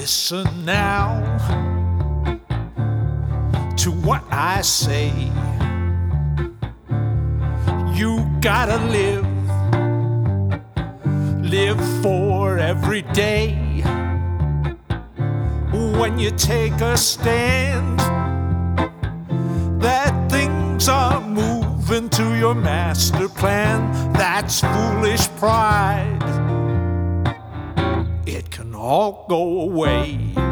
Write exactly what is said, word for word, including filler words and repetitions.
Listen now to what I say. You gotta live, live for every day. When you take a stand, that things are moving to your master plan. That's foolish pride. It can all go away.